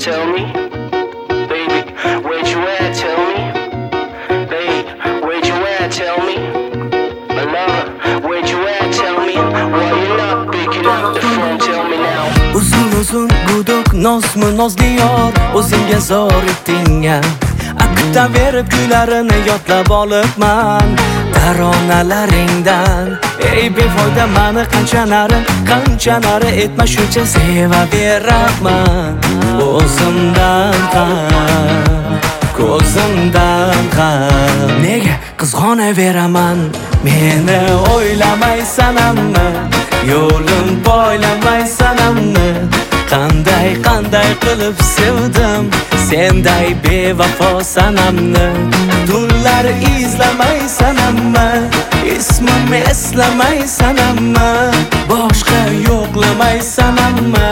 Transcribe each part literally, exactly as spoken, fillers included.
tell me? Baby, where'd you at, tell me? Babe, where'd you at, tell me? My lover, where'd you at, tell me? Why you not picking up the phone, tell me now? Uzun uzun guduk nosmu nozli yor, o'zingga zor etding-a. Akutaverib kuylarini yodlab olibman taronalaringdan. Ey befoyda mani qancha nari, qancha nari etma, shuncha sevaveraman. O'zimdan ham, ko'zimdan ham nega qizg'onaveraman? Meni o'ylamaysanammi? Yo'lim poylamaysanammi? Qanday qanday qilib sevdim senday bevafo sanamni. Tunlar izlamaysanammi? Ismim eslamaysanammi? Boshqa yo'qlamaysanammi?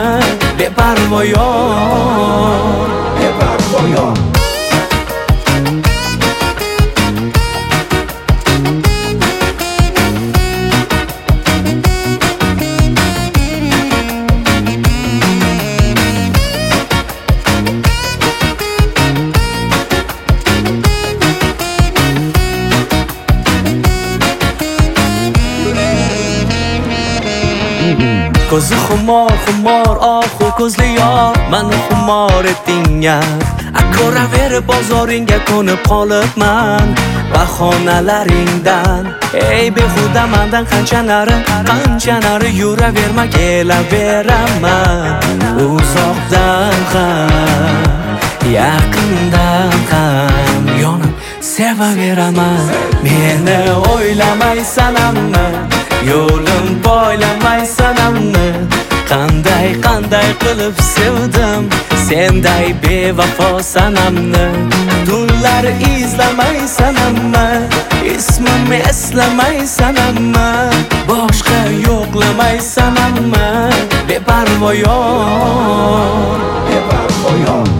Beparvoyon, beparvoyon. Ko'zi xumor, xumor, ohu ko'zli yor, mani xumor etding-a. Ko'raverib bozoringga ko'nib qolibman bahonalaringdan. Ey behuda mendan qancha nari, qancha nari yuraverma, kelaveraman. Uzoqdan ham, yaqindan ham yonib sevaveraman. Meni o'ylamaysanammi? Yo'lim poylamaysanammi? Qanday qanday qilib sevdim senday bevafo sanamni. Tunlar izlamaysanammi? Ismim eslamaysanammi? Boshqa yo'qlamaysanammi? Beparvoyon, beparvoyon.